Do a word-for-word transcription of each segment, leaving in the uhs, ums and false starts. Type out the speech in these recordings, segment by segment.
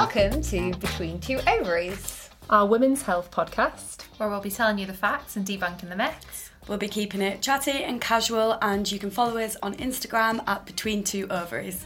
Welcome to Between Two Ovaries, our women's health podcast, where we'll be telling you the facts and debunking the myths. We'll be keeping it chatty and casual, and you can follow us on Instagram at Between Two Ovaries.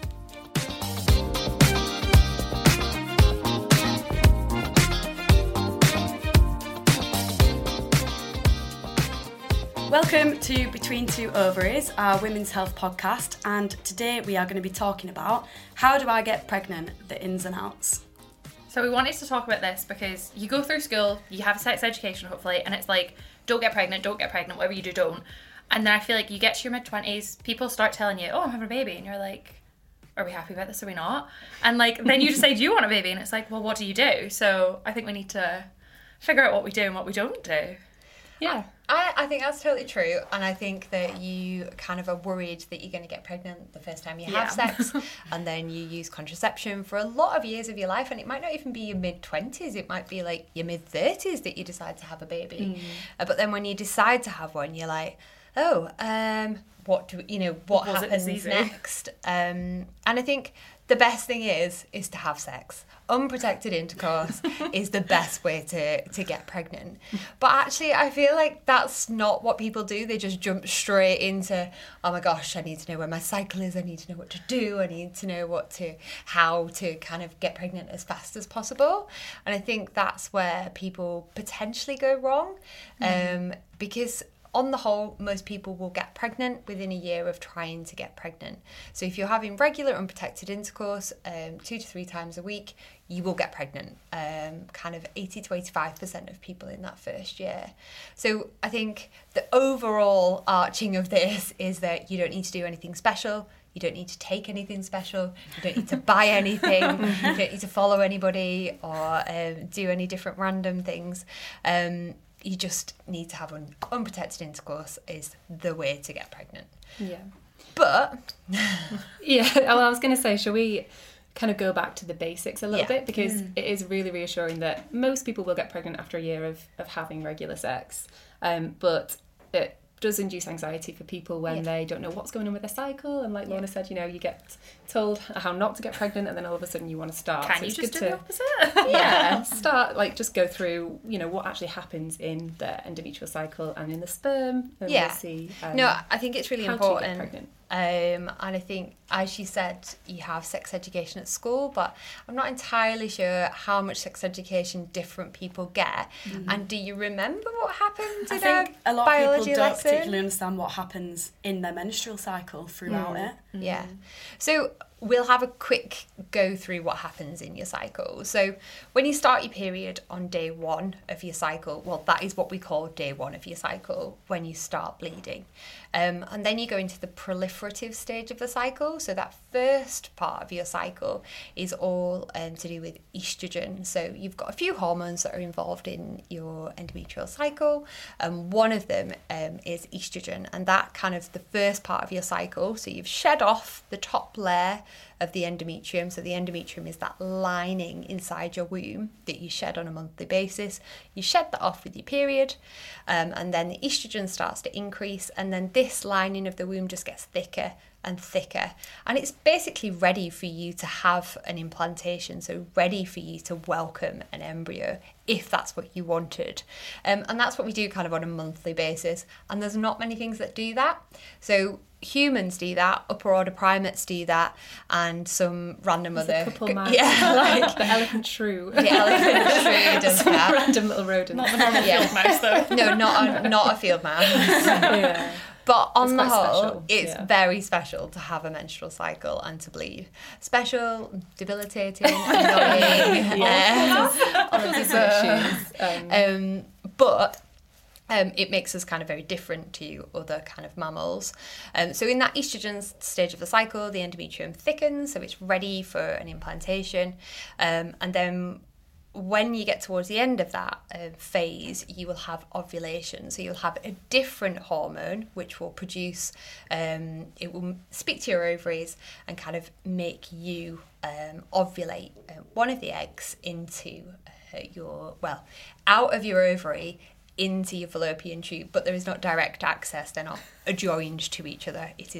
Welcome to Between Two Ovaries, our women's health podcast, and today we are going to be talking about how do I get pregnant, the ins and outs. So we wanted to talk about this because you go through school, you have sex education hopefully, and it's like, don't get pregnant, don't get pregnant, whatever you do, don't. And then I feel like you get to your mid-twenties, people start telling you, oh, I'm having a baby, and you're like, are we happy about this, are we not? And like, then you decide you want a baby, and it's like, well, what do you do? So I think we need to figure out what we do and what we don't do. Yeah. I, I think that's totally true, and I think that you kind of are worried that you're going to get pregnant the first time you have Yeah. sex, and then you use contraception for a lot of years of your life, and it might not even be your mid-twenties, it might be like your mid-thirties that you decide to have a baby. Mm. Uh, but then when you decide to have one, you're like, oh, um, what do you know, what Was it happens this easy? next? Um, and I think the best thing is, is to have sex. Unprotected intercourse is the best way to, to get pregnant. But actually, I feel like that's not what people do. They just jump straight into, oh my gosh, I need to know when my cycle is. I need to know what to do. I need to know what to, how to kind of get pregnant as fast as possible. And I think that's where people potentially go wrong. Mm. Um, because on the whole, most people will get pregnant within a year of trying to get pregnant. So if you're having regular unprotected intercourse um, two to three times a week, you will get pregnant. Um, kind of eighty to eighty-five percent of people in that first year. So I think the overall arching of this is that you don't need to do anything special. You don't need to take anything special. You don't need to buy anything. You don't need to follow anybody or um, do any different random things. Um, You just need to have un- unprotected intercourse is the way to get pregnant. Yeah. But... yeah, well, I was going to say, shall we kind of go back to the basics a little Yeah. bit? Because mm. it is really reassuring that most people will get pregnant after a year of, of having regular sex. Um, but it does induce anxiety for people when Yeah. they don't know what's going on with their cycle. And like Yeah. Lorna said, you know, you get told how not to get pregnant and then all of a sudden you want to start. Can So you it's just good do to, the opposite? yeah, start, like, just go through, you know, what actually happens in the endometrial cycle and in the sperm. And Yeah. we'll see, um, No, I think it's really how important. to get pregnant. Um, and I think, as you said, you have sex education at school, but I'm not entirely sure how much sex education different people get. Mm-hmm. And do you remember what happened in I think a a lot biology of people don't lesson? particularly understand what happens in their menstrual cycle throughout Mm. it. Yeah. So we'll have a quick go through what happens in your cycle. So when you start your period on day one of your cycle, well, that is what we call day one of your cycle, when you start bleeding. Um, and then you go into the proliferative stage of the cycle. So that first part of your cycle is all um, to do with estrogen. So you've got a few hormones that are involved in your endometrial cycle. And one of them um, is estrogen. And that kind of the first part of your cycle. So you've shed off the top layer of the endometrium. So the endometrium is that lining inside your womb that you shed on a monthly basis. You shed that off with your period, um, and then the estrogen starts to increase, and then this lining of the womb just gets thicker and thicker, and it's basically ready for you to have an implantation, so ready for you to welcome an embryo if that's what you wanted. Um, and that's what we do kind of on a monthly basis, and there's not many things that do that. So humans do that, upper order primates do that, and some random There's other... a couple man. Yeah, like the elephant shrew. the elephant shrew does Some that. random little rodent. Not the normal Yeah. field mouse though. No, not a, not a field mouse. yeah. But on It's the quite whole, special, it's yeah. very special to have a menstrual cycle and to bleed. Special, debilitating, annoying, Yeah. all of these issues. Um, Um, but um, it makes us kind of very different to other kind of mammals. Um, so in that estrogen stage of the cycle, the endometrium thickens, so it's ready for an implantation. Um, and then when you get towards the end of that uh, phase, you will have ovulation. So you'll have a different hormone which will produce, um, it will speak to your ovaries and kind of make you um, ovulate uh, one of the eggs into uh, your, well, out of your ovary into your fallopian tube, but there is not direct access. They're not adjoined to each other. It is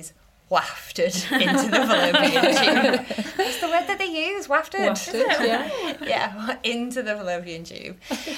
wafted into the fallopian tube. That's the word that they use, wafted. Wafted, yeah. Yeah, into the fallopian tube.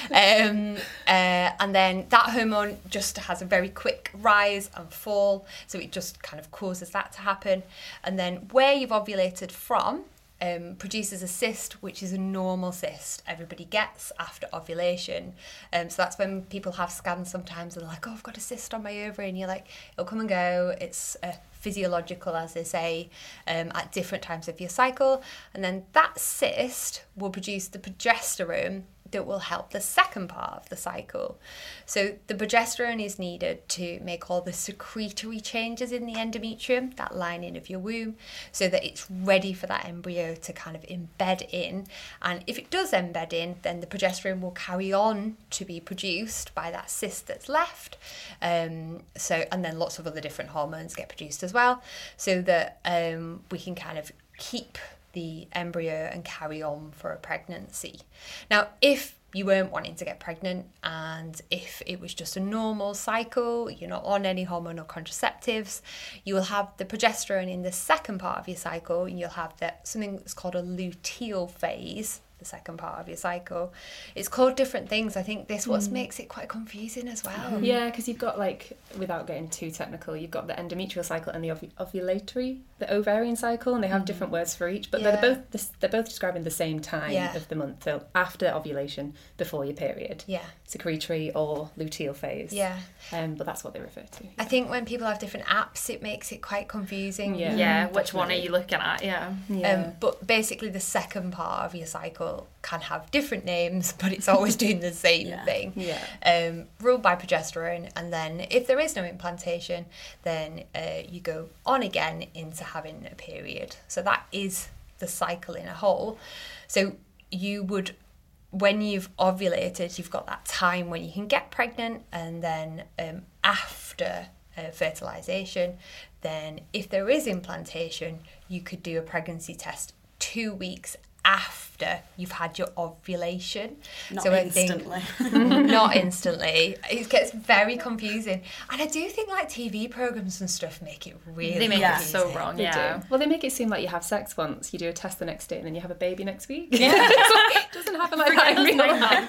Um, uh, and then that hormone just has a very quick rise and fall, so it just kind of causes that to happen. And then where you've ovulated from um, produces a cyst, which is a normal cyst everybody gets after ovulation. Um, so that's when people have scans sometimes and they're like, oh, I've got a cyst on my ovary, and you're like, it'll come and go. It's a physiological, as they say, um, at different times of your cycle. And then that cyst will produce the progesterone that will help the second part of the cycle. So the progesterone is needed to make all the secretory changes in the endometrium, that lining of your womb, so that it's ready for that embryo to kind of embed in. And if it does embed in, then the progesterone will carry on to be produced by that cyst that's left. Um, so, and then lots of other different hormones get produced as well, so that um, we can kind of keep the embryo and carry on for a pregnancy. Now, if you weren't wanting to get pregnant and if it was just a normal cycle, you're not on any hormonal contraceptives, you will have the progesterone in the second part of your cycle, and you'll have that something that's called a luteal phase, the second part of your cycle. It's called different things. I think this what mm. makes it quite confusing as well. Yeah, because you've got, like, without getting too technical, you've got the endometrial cycle and the ov- ovulatory, the ovarian cycle, and they have mm. different words for each, but yeah. they're both this, they're both describing the same time yeah. of the month. So after ovulation, before your period. Yeah. Secretory or luteal phase. Yeah. Um, but that's what they refer to. I think when people have different apps, it makes it quite confusing. Yeah. Yeah. Which one are you looking at? Yeah. yeah. Um, but basically, the second part of your cycle can have different names, but it's always doing the same yeah. thing. Yeah. Um, ruled by progesterone, and then if there is no implantation, then uh, you go on again into having a period. So that is the cycle in a whole. So you would, when you've ovulated, you've got that time when you can get pregnant, and then um, after uh, fertilization, then if there is implantation, you could do a pregnancy test two weeks after you've had your ovulation. Not so instantly. I think, not instantly. It gets very confusing. And I do think like T V programmes and stuff make it really They make yeah. it so wrong, They yeah. do. Well, they make it seem like you have sex once, you do a test the next day, and then you have a baby next week. Yeah. It doesn't happen like that in real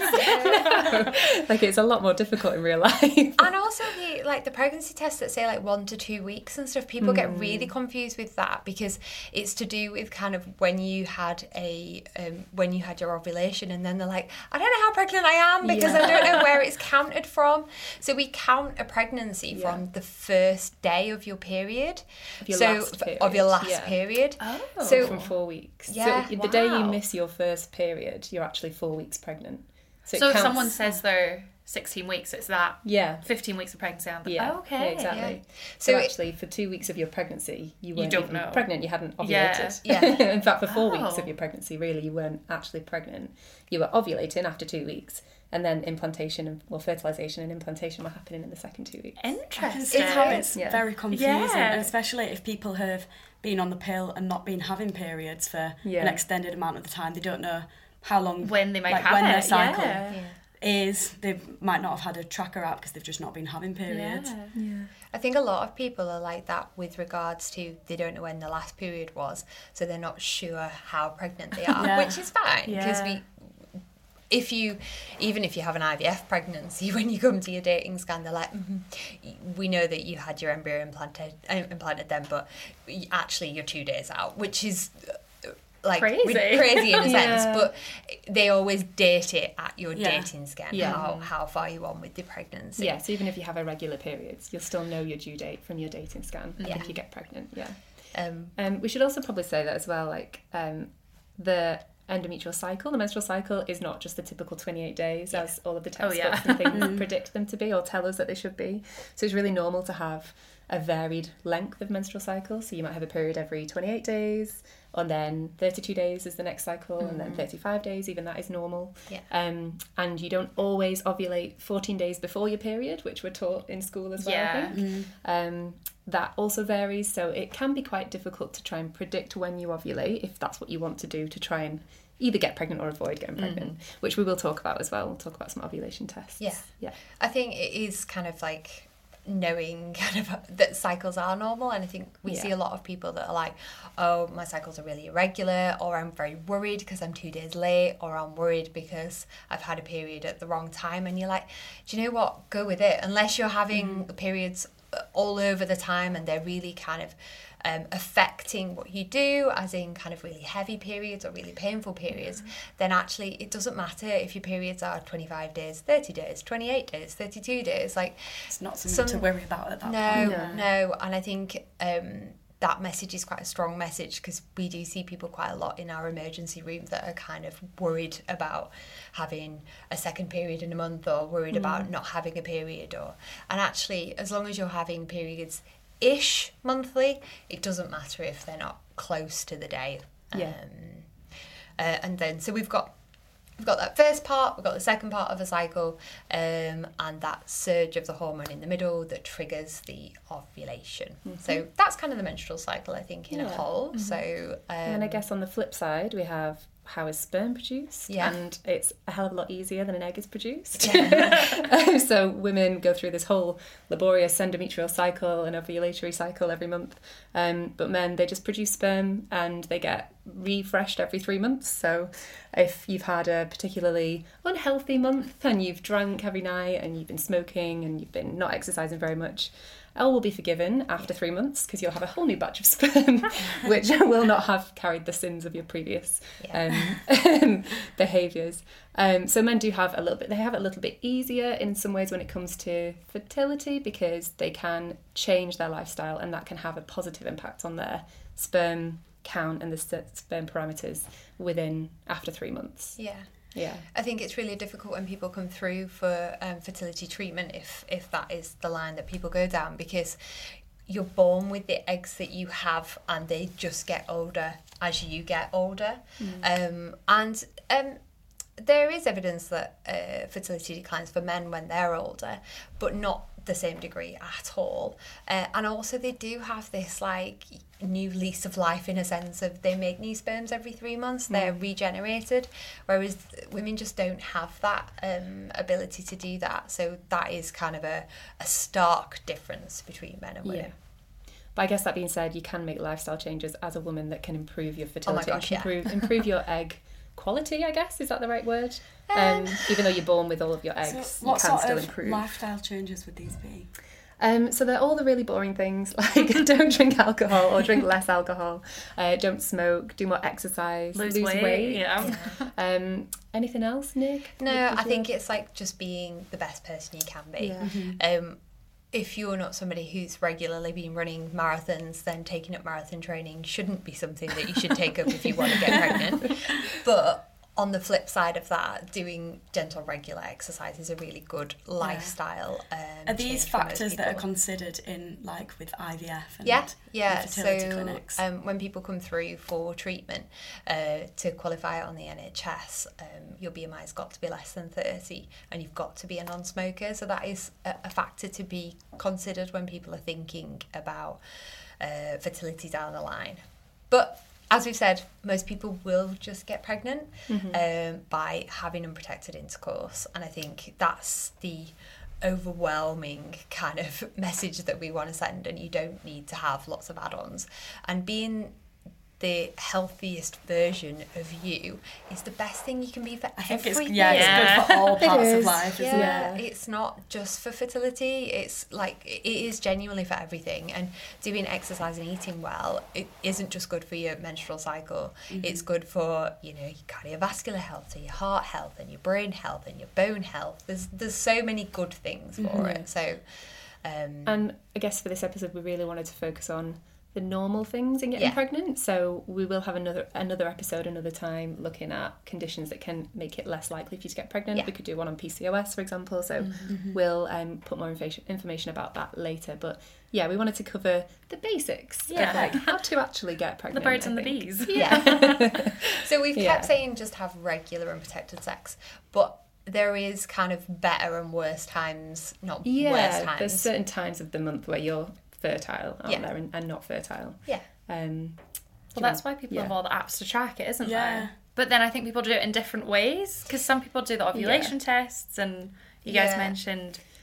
life. No. Like, it's a lot more difficult in real life. And also the like the pregnancy tests that say like one to two weeks and stuff, people mm. get really confused with that, because it's to do with kind of when you had a Um, when you had your ovulation, and then they're like, I don't know how pregnant I am because yeah. I don't know where it's counted from. So we count a pregnancy yeah. from the first day of your period, of your so last period. of your last yeah. period. Oh, so from four weeks. Yeah, so the wow. day you miss your first period, you're actually four weeks pregnant. So, so it if counts... someone says they're sixteen weeks, it's that yeah fifteen weeks of pregnancy. And yeah, oh, okay, yeah, exactly. Yeah. So, so actually, for two weeks of your pregnancy, you weren't you don't even know. pregnant. You hadn't ovulated. Yeah. yeah. In fact, for four Oh. weeks of your pregnancy, really, you weren't actually pregnant. You were ovulating after two weeks, and then implantation and well, fertilization and implantation were happening in the second two weeks. Interesting. It's how it's Yeah. very confusing, Yeah. and especially if people have been on the pill and not been having periods for Yeah. an extended amount of the time. They don't know how long When they might like, have when it. their cycle yeah. Yeah. is. They might not have had a tracker app because they've just not been having periods. Yeah. Yeah. I think a lot of people are like that with regards to they don't know when the last period was, so they're not sure how pregnant they are, Yeah. which is fine because Yeah. we, if you, even if you have an I V F pregnancy, when you come to your dating scan, they're like, mm-hmm, we know that you had your embryo implanted, uh, implanted then, but actually you're two days out, which is like Crazy. crazy in a sense, Yeah. but they always date it at your Yeah. dating scan, Yeah. how, how far you on with the pregnancy. Yeah, so even if you have irregular periods, you'll still know your due date from your dating scan Yeah. if you get pregnant. Yeah. Um, Um, we should also probably say that as well, like um, the endometrial cycle, the menstrual cycle, is not just the typical twenty-eight days Yeah. as all of the Oh, textbooks yeah. and things predict them to be or tell us that they should be. So it's really normal to have a varied length of menstrual cycle. So you might have a period every twenty-eight days, and then thirty-two days is the next cycle, mm-hmm. and then thirty-five days, even that is normal. Yeah. Um, and you don't always ovulate fourteen days before your period, which we're taught in school as well, Yeah. I think. Um, that also varies, so it can be quite difficult to try and predict when you ovulate, if that's what you want to do to try and either get pregnant or avoid getting pregnant, mm-hmm. which we will talk about as well. We'll talk about some ovulation tests. Yeah. Yeah. I think it is kind of like knowing kind of that cycles are normal. And I think we yeah. see a lot of people that are like, oh, my cycles are really irregular, or I'm very worried because I'm two days late, or I'm worried because I've had a period at the wrong time. And you're like, do you know what? Go with it. Unless you're having mm. periods all over the time and they're really kind of um, affecting what you do, as in kind of really heavy periods or really painful periods, mm. then actually it doesn't matter if your periods are twenty-five days, thirty days, twenty-eight days, thirty-two days. Like, it's not something some, to worry about at that no, point. No, no. And I think um, that message is quite a strong message, because we do see people quite a lot in our emergency room that are kind of worried about having a second period in a month, or worried mm. about not having a period, or and actually, as long as you're having periods ish monthly, it doesn't matter if they're not close to the day. Yeah. Um, uh, and then so we've got we've got that first part, we've got the second part of a cycle, um, and that surge of the hormone in the middle that triggers the ovulation. Mm-hmm. So that's kind of the menstrual cycle, I think, in yeah. a whole. Mm-hmm. So um, and I guess on the flip side, we have how is sperm produced, yeah. and it's a hell of a lot easier than an egg is produced. Yeah. So women go through this whole laborious endometrial cycle and ovulatory cycle every month, um, but men, they just produce sperm and they get refreshed every three months. So if you've had a particularly unhealthy month and you've drank every night and you've been smoking and you've been not exercising very much, all will be forgiven after three months, because you'll have a whole new batch of sperm which will not have carried the sins of your previous yeah. um, behaviours. Um, so men do have a little bit, they have it a little bit easier in some ways when it comes to fertility, because they can change their lifestyle and that can have a positive impact on their sperm count and the sperm parameters within after three months. Yeah. Yeah, I think it's really difficult when people come through for um, fertility treatment, if if that is the line that people go down, because you're born with the eggs that you have and they just get older as you get older. Mm. Um, and um, there is evidence that uh, fertility declines for men when they're older, but not the same degree at all. Uh, and also they do have this like new lease of life, in a sense of they make new sperms every three months, they're mm. regenerated, whereas women just don't have that um, ability to do that. So that is kind of a, a stark difference between men and women. Yeah. But I guess that being said, you can make lifestyle changes as a woman that can improve your fertility. Oh my gosh, yeah. improve, improve your egg quality, I guess, is that the right word? Um, even though you're born with all of your eggs, so what you can sort still of improve. Lifestyle changes would these be? Um, so they're all the really boring things, like don't drink alcohol or drink less alcohol, uh, don't smoke, do more exercise, lose, lose weight. weight. Yeah. um, anything else, Nick? No, I think it's like just being the best person you can be. Yeah. Mm-hmm. Um, if you're not somebody who's regularly been running marathons, then taking up marathon training shouldn't be something that you should take up if you want to get pregnant. But on the flip side of that, doing gentle regular exercise is a really good lifestyle. Um, are these factors that are considered in, like, with I V F and yeah, yeah. fertility so, clinics? Um, when people come through for treatment uh, to qualify on the N H S, um, your B M I has got to be less than thirty, and you've got to be a non-smoker. So that is a, a factor to be considered when people are thinking about uh, fertility down the line. But as we've said, most people will just get pregnant mm-hmm. um, by having unprotected intercourse. And I think that's the overwhelming kind of message that we want to send, and you don't need to have lots of add-ons. And being the healthiest version of you is the best thing you can be for I think everything. It's, yeah, yeah, it's good for all parts is. of life, isn't yeah, it? It's not just for fertility, it's like, it is genuinely for everything. And doing exercise and eating well, it isn't just good for your menstrual cycle, mm-hmm. it's good for, you know, your cardiovascular health, so your heart health and your brain health and your bone health. There's there's so many good things for mm-hmm. it. So um and I guess for this episode we really wanted to focus on the normal things in getting yeah. pregnant, so we will have another another episode another time looking at conditions that can make it less likely for you to get pregnant. Yeah. We could do one on P C O S, for example, so mm-hmm. we'll um, put more information information about that later. But yeah, we wanted to cover the basics yeah. of like how to actually get pregnant. The birds I and think. the bees. Yeah. So we've Yeah. kept saying just have regular and protected sex, but there is kind of better and worse times, not Yeah, worse times. there's certain times of the month where you're fertile, aren't Yeah. there, and, and not fertile. Yeah. Um, Well, that's why people yeah. have all the apps to track it, isn't Yeah. there? But then I think people do it in different ways, because some people do the ovulation tests, and you guys Yeah. mentioned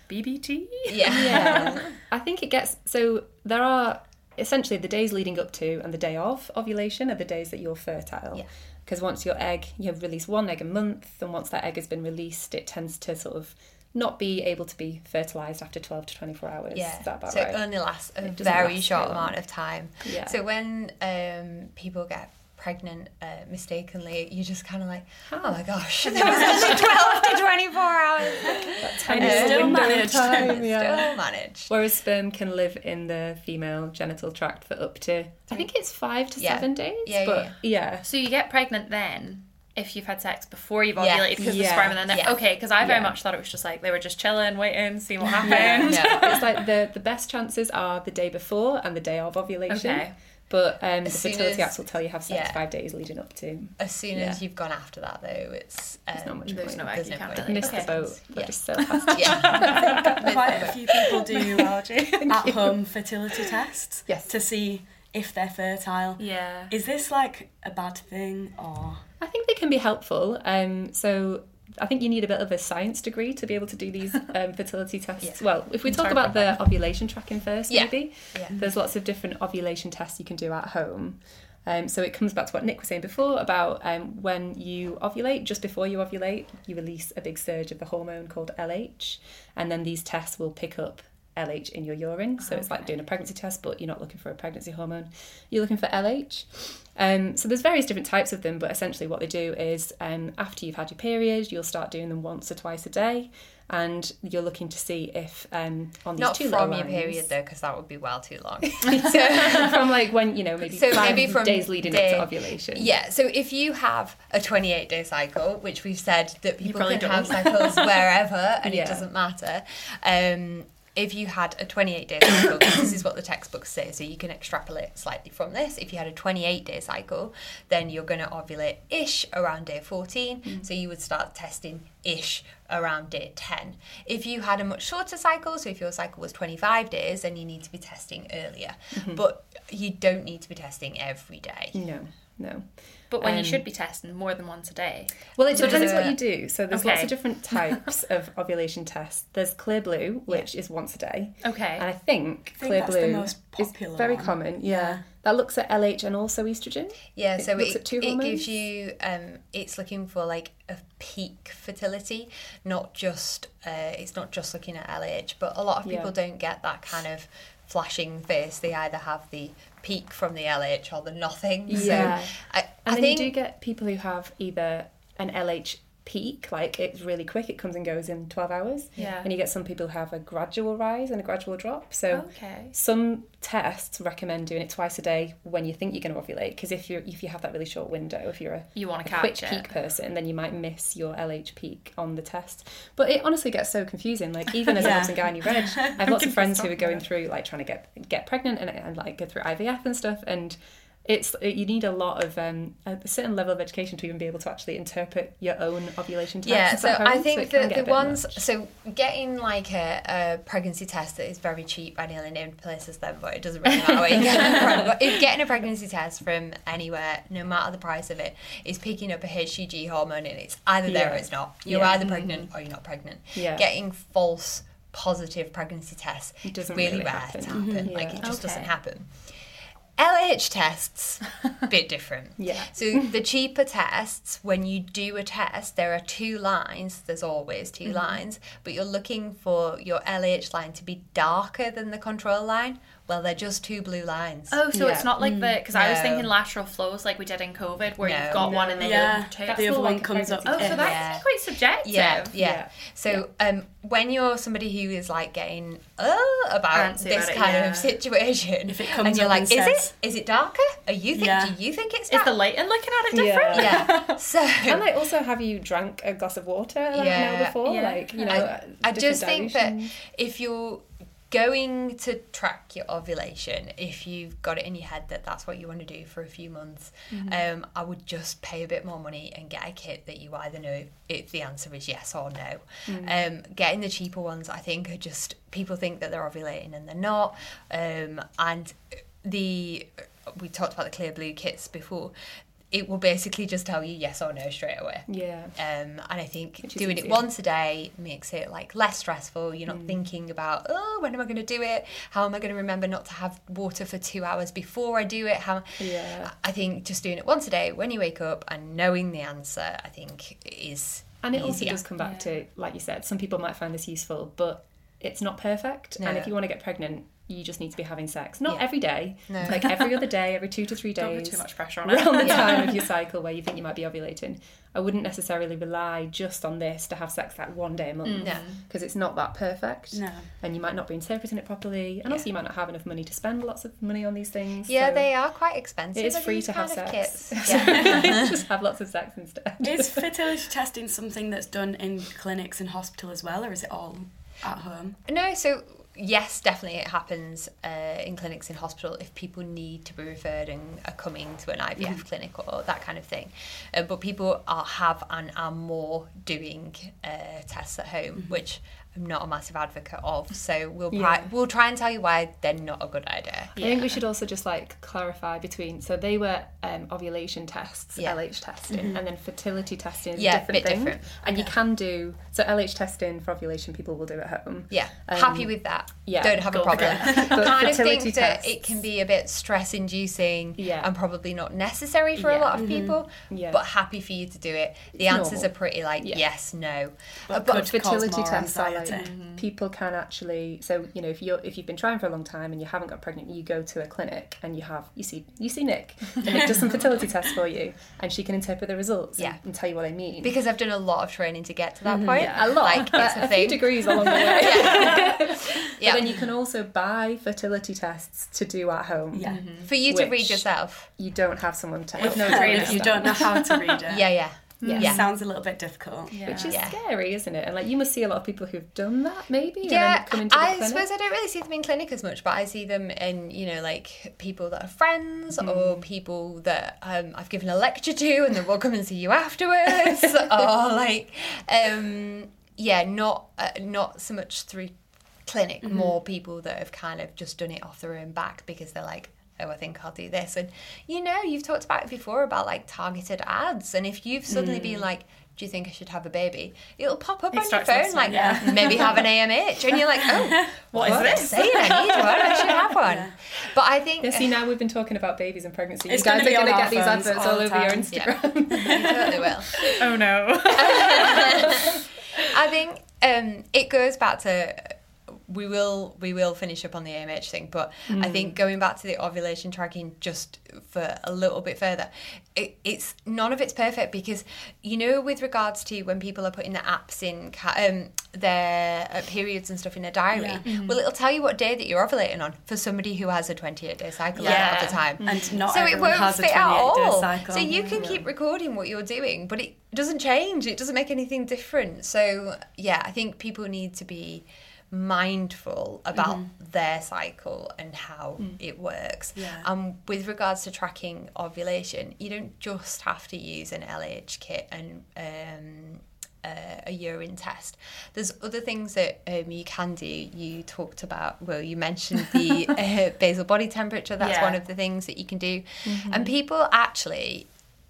B B T? Yeah. Yeah. I think it gets, so there are essentially the days leading up to and the day of ovulation are the days that you're fertile. Yeah. Because once your egg, you have released one egg a month, and once that egg has been released, it tends to sort of not be able to be fertilised after twelve to twenty-four hours. Yeah. Is that about so right? it only lasts a It doesn't very last short very long. amount of time. Yeah. So when um, people get pregnant uh, mistakenly, you're just kind of like, oh my gosh, there was only twelve to twenty-four hours. Tiny Uh, little still window of managed. time, yeah. Still managed. Whereas sperm can live in the female genital tract for up to, I think it's five to Yeah. seven days. Yeah, but yeah, yeah. So you get pregnant then if you've had sex before you've Yeah. ovulated because the Yeah. sperm and then they're Yeah. okay, because I very Yeah. much thought it was just like they were just chilling, waiting, seeing what Yeah. happened. Yeah. It's like the, the best chances are the day before and the day of ovulation. Okay. But um, the As soon fertility as- apps will tell you have sex yeah. five days leading up to. As soon Yeah. as you've gone after that, though, it's um, There's not much There's point. no way There's you no can't point. really. Missed Okay. the boat. We're Yeah. just so fast. Yeah. Quite a few people do at-home fertility tests Yes. to see if they're fertile. Yeah. Is this like a bad thing or? I think they can be helpful. Um, so I think you need a bit of a science degree to be able to do these um, fertility tests. Yeah. Well, if we talk Interpret about the ovulation tracking first, Yeah. maybe. Yeah. There's lots of different ovulation tests you can do at home. Um, so it comes back to what Nick was saying before about um, when you ovulate, just before you ovulate, you release a big surge of the hormone called L H, and then these tests will pick up L H in your urine. So it's like Okay. doing a pregnancy test, but you're not looking for a pregnancy hormone. You're looking for L H. Um, so there's various different types of them, but essentially what they do is um, after you've had your period, you'll start doing them once or twice a day, and you're looking to see if um, on these Not two from little your lines- period, though, because that would be well too long. so from like when, you know, maybe So five maybe from days leading day- up to ovulation. Yeah, so if you have a twenty-eight day cycle, which we've said that people probably can have don't. cycles wherever and Yeah. it doesn't matter, um, if you had a twenty-eight day cycle, this is what the textbooks say, so you can extrapolate slightly from this. If you had a twenty-eight day cycle, then you're going to ovulate ish around day fourteen, Mm. so you would start testing ish around day ten. If you had a much shorter cycle, so if your cycle was twenty-five days, then you need to be testing earlier. Mm-hmm. But you don't need to be testing every day. No, no. But when you Um, should be testing more than once a day. Well, it So depends does what it- you do. So there's lots Okay. of different types of ovulation tests. There's Clear Blue, which is once a day. Okay. And I think, I think Clear that's the Blue most is popular very one. common. Yeah. Yeah. That looks at L H and also estrogen. Yeah, It so looks it, at two it hormones? gives you, um, it's looking for like a peak fertility, not just, uh, it's not just looking at L H, but a lot of people Yeah. don't get that kind of flashing face. They either have the peak from the L H or the nothing. Yeah. So I, And I then think, you do get people who have either an L H peak, like it's really quick, it comes and goes in twelve hours. Yeah. And you get some people who have a gradual rise and a gradual drop. So Okay. some tests recommend doing it twice a day when you think you're going to ovulate, because if you if you have that really short window, if you're a, You want a to quick catch it. peak person, then you might miss your L H peak on the test. But it honestly gets so confusing. Like even as Yeah. an obs and gynae reg, I have lots of friends who are confused going about through like trying to get get pregnant and, and like go through I V F and stuff, and it's you need a lot of um, a certain level of education to even be able to actually interpret your own ovulation tests. yeah, so at home, I think it can that get a the bit ones, much. so getting like a, a pregnancy test that is very cheap, I nearly named places then, but it doesn't really matter where you get it from. But if getting a pregnancy test from anywhere, no matter the price of it, is picking up a H C G hormone and it's either there or Yeah. it's not. You're Yeah. either pregnant or you're not pregnant. Yeah. Getting false positive pregnancy tests It doesn't is really, really rare happen. to happen. Mhm. Like Yeah. it just doesn't Okay. happen. L H tests, a bit different. Yeah. So the cheaper tests, when you do a test, there are two lines. There's always two Mm-hmm. lines, but you're looking for your L H line to be darker than the control line. Well, they're just two blue lines. Oh, so Yeah. it's not like the because I was No. thinking lateral flows like we did in COVID, where No. you've got one and then Yeah. you take. That's The other more one like a comes up. pregnancy Oh, so test. that's Yeah. quite subjective. Yeah, yeah. Yeah. So um, when you're somebody who is like getting uh, about Antsy this about it, kind yeah. of situation, If it comes and you're up like, and is says- it is it darker? Are you think Yeah. do you think it's Is dark? the lighting looking at it different? Yeah. yeah. So And like also, have you drank a glass of water like Yeah, now before? yeah. Like you know, I, uh, I different just think that dilutions. if you're going to track your ovulation, if you've got it in your head that that's what you want to do for a few months, Mm-hmm. um, I would just pay a bit more money and get a kit that you either know if the answer is yes or no. Mm. Um, getting the cheaper ones, I think, are just people think that they're ovulating and they're not. Um, and the we talked about the Clear Blue kits before. it will basically just tell you yes or no straight away. Yeah. Um, and I think Which is doing easier. it once a day makes it like less stressful. You're not Mm. thinking about, oh, when am I going to do it? How am I going to remember not to have water for two hours before I do it? How? Yeah. I think just doing it once a day when you wake up and knowing the answer, I think is And it also easier. does come back Yeah. to, like you said, some people might find this useful, but it's not perfect. No. And if you want to get pregnant, you just need to be having sex. Not Yeah. every day, No. like every other day, every two to three Don't days. put too much pressure on it. Around the Yeah. time of your cycle where you think you might be ovulating. I wouldn't necessarily rely just on this to have sex that one day a month. No. Because it's not that perfect. No. And you might not be interpreting it properly. And Yeah. also you might not have enough money to spend lots of money on these things. Yeah, so they are quite expensive. It is are free these to have kind of sex. kits. Yeah. Just have lots of sex instead. Is fertility testing something that's done in clinics and hospital as well, or is it all at home? No, so yes, definitely it happens uh, in clinics in hospital if people need to be referred and are coming to an I V F Mm-hmm. clinic or that kind of thing. Uh, but people are have and are more doing uh, tests at home, Mm-hmm. which I'm not a massive advocate of. So we'll pri- Yeah. we'll try and tell you why they're not a good idea. I think we should also just like clarify between, so they were um, ovulation tests, Yeah. L H testing, and then fertility testing is Yeah, a different bit thing. different. And you Yeah. can do, so L H testing for ovulation people will do at home. Yeah, Um, happy with that. yeah, Don't have a go for problem. it. But kind of fertility think that tests- it can be a bit stress inducing Yeah. and probably not necessary for a Yeah. lot of people, Yeah. but happy for you to do it. The It's answers normal. are pretty like Yeah. yes, no. But Uh, But could cause fertility more tests are like anxiety. people can actually, so you know, if you're if you've been trying for a long time and you haven't got pregnant, you go to a clinic and you have you see you see Nick and Nick does some fertility tests for you, and she can interpret the results Yeah. and, and tell you what I mean. Because I've done a lot of training to get to that point. Yeah, a lot, Like, it's a, a few thing. degrees along the way. But Yeah. then you can also buy fertility tests to do at home. Yeah. For you to Which- read yourself. You don't have someone to With no help training. If you don't know how to read it. Yeah, yeah. Yeah. Yeah. Sounds a little bit difficult. Yeah. Which is Yeah. scary, isn't it? And like you must see a lot of people who've done that maybe and Yeah, then come into the I clinic. suppose I don't really see them in clinic as much, but I see them in, you know, like people that are friends Mm. or people that um, I've given a lecture to and then will come and see you afterwards. Or like, um, yeah, not uh, not so much through clinic, Mm-hmm. more people that have kind of just done it off their own back because they're like, oh, I think I'll do this. And, you know, you've talked about it before about like targeted ads. And if you've suddenly been like, do you think I should have a baby? It'll pop up It on your starts phone listening, like, yeah. maybe have an A M H. And you're like, oh, What is what this? Saying I need one, I should have one. Yeah. But I think Yeah, see, now we've been talking about babies and pregnancy. It's you guys gonna be are going to on get our these phones adverts all all the over your time. Instagram. you totally will. Oh no. I think um, it goes back to we will we will finish up on the A M H thing, but I think going back to the ovulation tracking just for a little bit further, it, it's none of it's perfect because you know with regards to when people are putting the apps in ca- um, their uh, periods and stuff in their diary, Yeah. well it'll tell you what day that you're ovulating on for somebody who has a twenty-eight day cycle Yeah. a lot of the time. And not so it everyone won't has a fit at twenty-eight day all. cycle. So you can Yeah. keep recording what you're doing, but it doesn't change. It doesn't make anything different. So yeah, I think people need to be mindful about their cycle and how it works. Yeah. And with regards to tracking ovulation, you don't just have to use an L H kit and um, uh, a urine test. There's other things that um, you can do. You talked about, well, you mentioned the uh, basal body temperature. That's Yeah. one of the things that you can do. And people actually,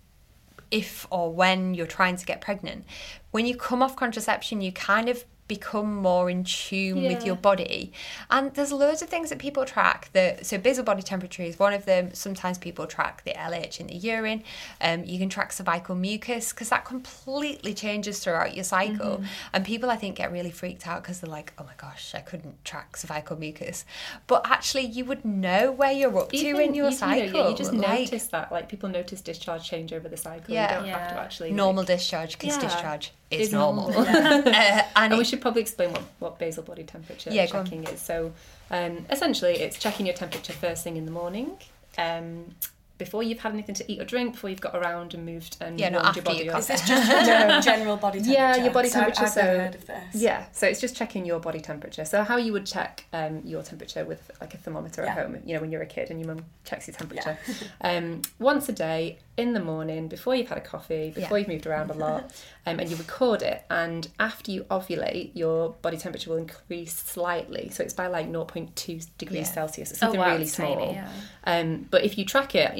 if or when you're trying to get pregnant, when you come off contraception, you kind of become more in tune with Yeah. your body. And there's loads of things that people track. That so basal body temperature is one of them. Sometimes people track the L H in the urine. Um, you can track cervical mucus because that completely changes throughout your cycle. And people, I think, get really freaked out because they're like, oh my gosh, I couldn't track cervical mucus. But actually, you would know where you're up to Even, in your you, cycle. You, know, yeah, you just Like, notice that, like people notice discharge change over the cycle. Yeah. You don't have to Yeah. actually normal like, discharge because Yeah. discharge is Is normal. normal. uh, and And we it- should probably explain what, what basal body temperature Yeah, go on. checking is. So, um, essentially, it's checking your temperature first thing in the morning, um, before you've had anything to eat or drink, before you've got around and moved and Yeah, not warmed your after body you up. Is this just general, general body temperature? Yeah, your body So I've- temperature, I've never so- heard of this. Yeah, so it's just checking your body temperature. So how you would check um, your temperature with like a thermometer at Yeah. home, you know, when you're a kid and your mum checks your temperature. um, once a day, in the morning, before you've had a coffee, before Yeah. you've moved around a lot, um, and you record it. And after you ovulate, your body temperature will increase slightly. So it's by like zero point two degrees Yeah. Celsius. It's Oh something wow, really it's small. tiny, yeah. Um, but if you track it,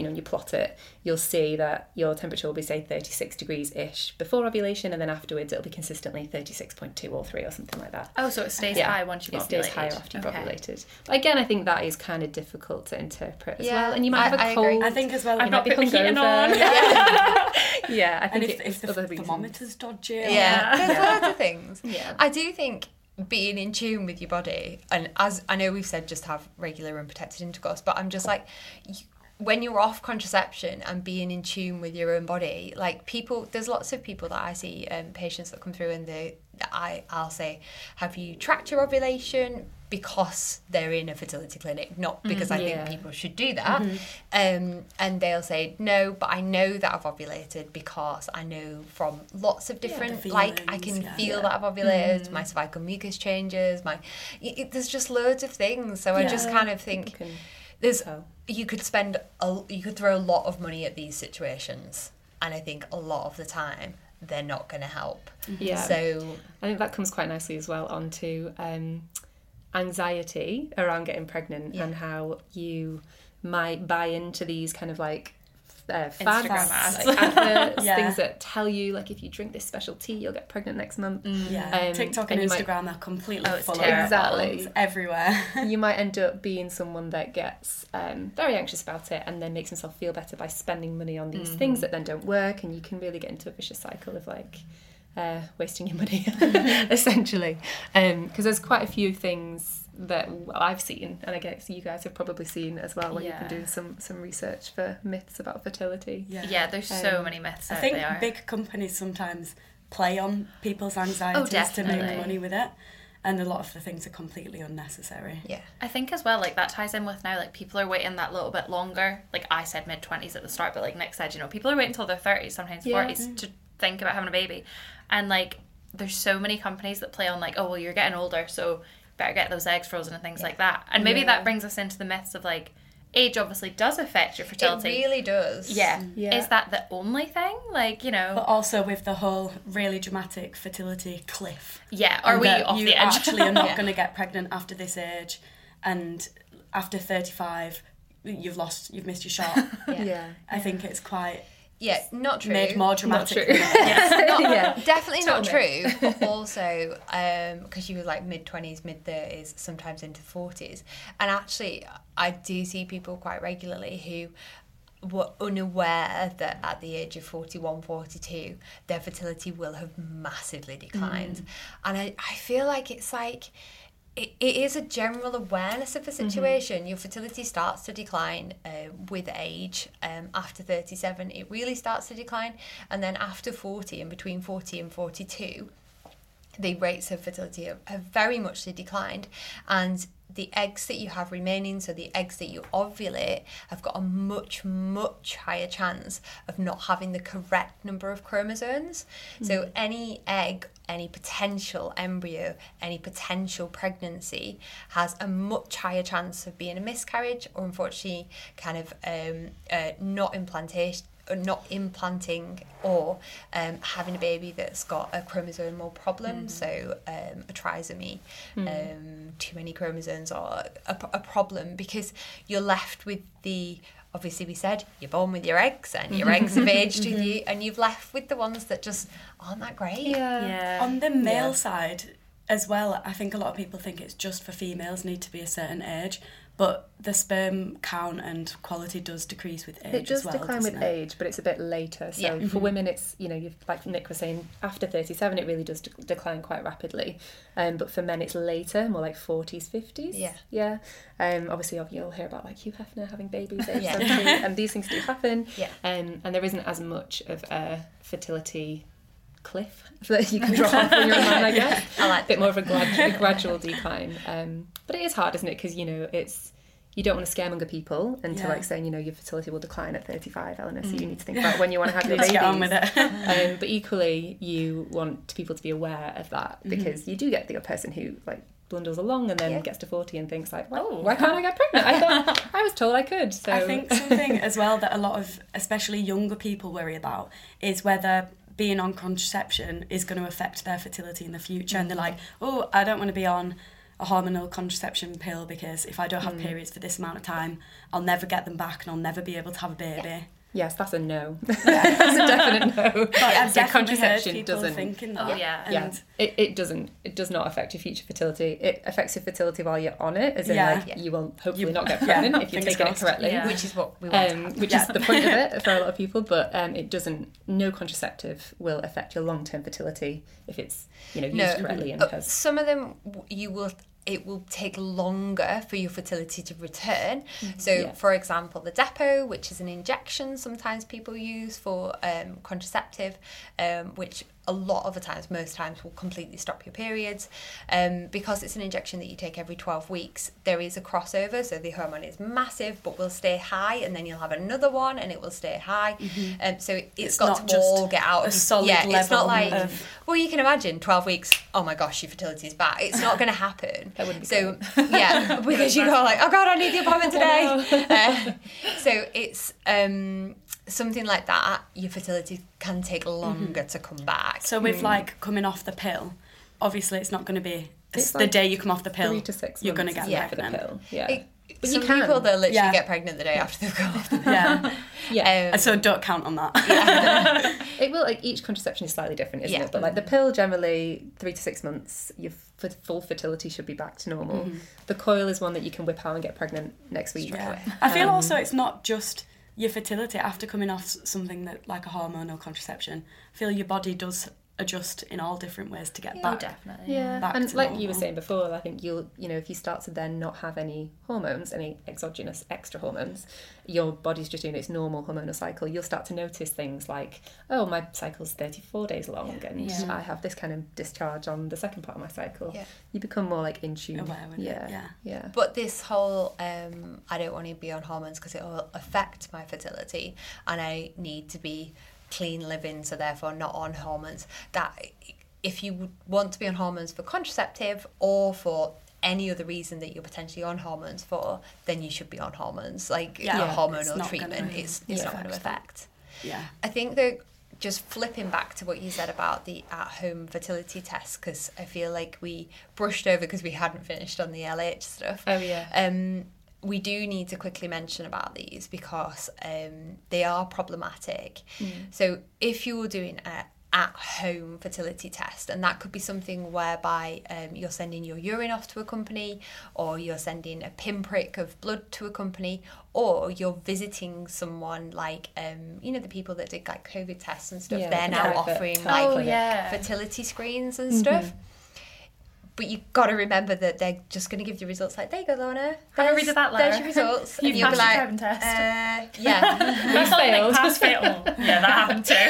know, when you plot it, you'll see that your temperature will be, say, thirty-six degrees-ish before ovulation, and then afterwards it'll be consistently thirty-six point two or three or something like that. Oh, so it stays yeah. high once you've it ovulated. It stays higher after you've okay. ovulated. But again, I think that is kind of difficult to interpret as yeah, well. And you might I, have a I cold. Agree. I think as well, I've you not might put be the heating hungover. on. Yeah. yeah, I think and if, it's if other the reasons. thermometer's dodgy. Yeah, Yeah. there's loads of things. Yeah. I do think being in tune with your body, and as I know we've said just have regular and protected intercourse, but I'm just like, you, when you're off contraception and being in tune with your own body, like people, there's lots of people that I see, um, patients that come through and they, I, I'll say, have you tracked your ovulation? Because they're in a fertility clinic, not because mm, I yeah. think people should do that. Mm-hmm. Um, and they'll say, no, but I know that I've ovulated because I know from lots of different, yeah, like I can yeah, feel yeah. that I've ovulated, mm. my cervical mucus changes, my, it, it, there's just loads of things. So yeah. I just kind of think there's, tell. you could spend, a, you could throw a lot of money at these situations. And I think a lot of the time, they're not going to help. Yeah. So I think that comes quite nicely as well onto um, anxiety around getting pregnant yeah. and how you might buy into these kind of like uh, fads, ads. like adverts, yeah. things that tell you like if you drink this special tea you'll get pregnant next month. Mm. Yeah, um, TikTok and, and Instagram might, are completely oh, full of exactly everywhere. You might end up being someone that gets um, very anxious about it and then makes himself feel better by spending money on these mm. things that then don't work, and you can really get into a vicious cycle of like uh, wasting your money essentially, because um, there's quite a few things that I've seen, and I guess you guys have probably seen as well when yeah. you've been doing some some research for myths about fertility. Yeah, yeah there's um, so many myths I out think there. Big companies sometimes play on people's anxieties oh, to make money with it, and a lot of the things are completely unnecessary. Yeah, I think as well, like that ties in with now, like people are waiting that little bit longer. Like I said mid twenties at the start, but like Nick said, you know, people are waiting until their thirties, sometimes yeah. forties mm. to think about having a baby. And like there's so many companies that play on like, oh well, you're getting older, so better get those eggs frozen and things yeah. like that. And maybe yeah. that brings us into the myths of like age obviously does affect your fertility. It really does. Yeah. yeah. Is that the only thing? Like, you know. But also with the whole really dramatic fertility cliff. Yeah. Are we off the edge? You actually are not yeah. going to get pregnant after this age, and after thirty-five you've lost, you've missed your shot. yeah. yeah. I think it's quite Yeah, not true. Made more dramatic. Not true. yes, not, yeah. Definitely not Totally. true. But also, because um, you were like mid twenties, mid thirties, sometimes into forties, and actually, I do see people quite regularly who were unaware that at the age of forty-one, forty-two, their fertility will have massively declined, mm. and I, I feel like it's like. It, it is a general awareness of the situation. Mm-hmm. Your fertility starts to decline uh, with age. Um, after thirty-seven, it really starts to decline. And then after forty, and between forty and forty-two, the rates of fertility have, have very much declined. And the eggs that you have remaining, so the eggs that you ovulate, have got a much, much higher chance of not having the correct number of chromosomes. Mm. So any egg, any potential embryo, any potential pregnancy has a much higher chance of being a miscarriage, or unfortunately kind of um, uh, not implantation, or not implanting, or um, having a baby that's got a chromosomal problem, mm. so um, a trisomy, mm. um, too many chromosomes, or a, a problem, because you're left with the, obviously we said, you're born with your eggs, and your eggs have aged with you, and you've left with the ones that just aren't that great. Yeah. yeah. On the male yeah. side as well, I think a lot of people think it's just for females, need to be a certain age, but the sperm count and quality does decrease with age. It does as well, decline with it? age, but it's a bit later. So yeah. for mm-hmm. women, it's, you know, you've, like Nick was saying, after thirty-seven, it really does de- decline quite rapidly. Um, but for men, it's later, more like forties, fifties. Yeah. Yeah. Um, obviously, you'll hear about like Hugh Hefner having babies, age yeah. seventy, and these things do happen. Yeah. Um, and there isn't as much of a fertility cliff that you can drop off when you're a man, I guess. I like a bit more of a, grad- a gradual decline. Um, but it is hard, isn't it? Because, you know, it's, you don't want to scaremonger people into yeah. like saying, you know, your fertility will decline at thirty-five, Eleanor, so mm. you need to think about when you want to have your babies. Get on with it. um, but equally, you want people to be aware of that, because mm-hmm. you do get the person who like blunders along and then yeah. gets to forty and thinks like, well, why can't I get pregnant? I thought I was told I could. So I think something as well that a lot of especially younger people worry about is whether being on contraception is going to affect their fertility in the future, mm-hmm. and they're like, oh, I don't want to be on a hormonal contraception pill because if I don't have mm. periods for this amount of time, I'll never get them back and I'll never be able to have a baby. Yeah. Yes, that's a no. Yeah. That's a definite no. But I've so definitely contraception heard people doesn't. thinking that. Oh yeah, yeah. It it doesn't. It does not affect your future fertility. It affects your fertility while you're on it, as in yeah. like Yeah. you will hopefully You- not get pregnant yeah. if you're Fingers taking it crossed. correctly. Yeah. Which is what we want to Um, have. which Yeah. is the point of it for a lot of people, but um, it doesn't. No contraceptive will affect your long-term fertility if it's you know used No. correctly and Uh, has. some of them w- you will it will take longer for your fertility to return. So Yeah. for example, the Depo, which is an injection sometimes people use for um, contraceptive, um, which a lot of the times, most times, will completely stop your periods. Um, because it's an injection that you take every twelve weeks, there is a crossover, so the hormone is massive but will stay high, and then you'll have another one and it will stay high. Mm-hmm. Um, so it's, It's got not to just all get out a of solid yeah, it's not level like of- well, you can imagine twelve weeks, oh my gosh, your fertility is back. It's not going to happen. That wouldn't be so yeah, because you go like, oh god, I need the appointment today. uh, so it's um, something like that. Your fertility can take longer mm-hmm. to come back. So with like coming off the pill, obviously it's not going to be It's the like day you come off the pill. Three to six you're going to months get Yeah. for the pregnant. pill. Yeah. It, But some you can. people they'll literally Yeah. get pregnant the day after they've gone off the pill. Yeah. yeah. Um, So don't count on that. It will, like, each contraception is slightly different, isn't Yeah. it? But like the pill, generally three to six months, your f- full fertility should be back to normal. Mm-hmm. The coil is one that you can whip out and get pregnant next week. Yeah. I feel Um, also it's not just your fertility after coming off s- something that like a hormonal contraception. I feel your body does adjust in all different ways to get Oh, back. definitely. Yeah, back and to like you normal. were saying before, I think you'll, you know, if you start to then not have any hormones, any exogenous extra hormones, your body's just doing its normal hormonal cycle. You'll start to notice things like, oh, my cycle's thirty-four days long, and Yeah. I have this kind of discharge on the second part of my cycle. Yeah. You become more like in tune. Aware with it, yeah, yeah. yeah. But this whole, um, I don't want to be on hormones because it will affect my fertility, and I need to be clean living, so therefore not on hormones. That if you would want to be on hormones for contraceptive or for any other reason that you're potentially on hormones for, then you should be on hormones. Like Yeah. your Yeah, hormonal it's not treatment, gonna- it's, it's yeah. not going to affect. Yeah. I think that just flipping back to what you said about the at-home fertility test, because I feel like we brushed over because we hadn't finished on the L H stuff. Oh, yeah. Um, we do need to quickly mention about these because um, they are problematic. Mm. So if you're doing a at-home fertility test, and that could be something whereby um, you're sending your urine off to a company, or you're sending a pinprick of blood to a company, or you're visiting someone like um, you know, the people that did like COVID tests and stuff. Yeah, They're like a now private offering health like Oh, clinic. yeah. fertility screens and stuff. But you've got to remember that they're just going to give you results like, there you go, Lorna. Have a read There's, of that, there's Lara. your results. You've and you'll be passed your like, driving test. Uh, yeah. That's not failed. like pass fail. Yeah, that happened too.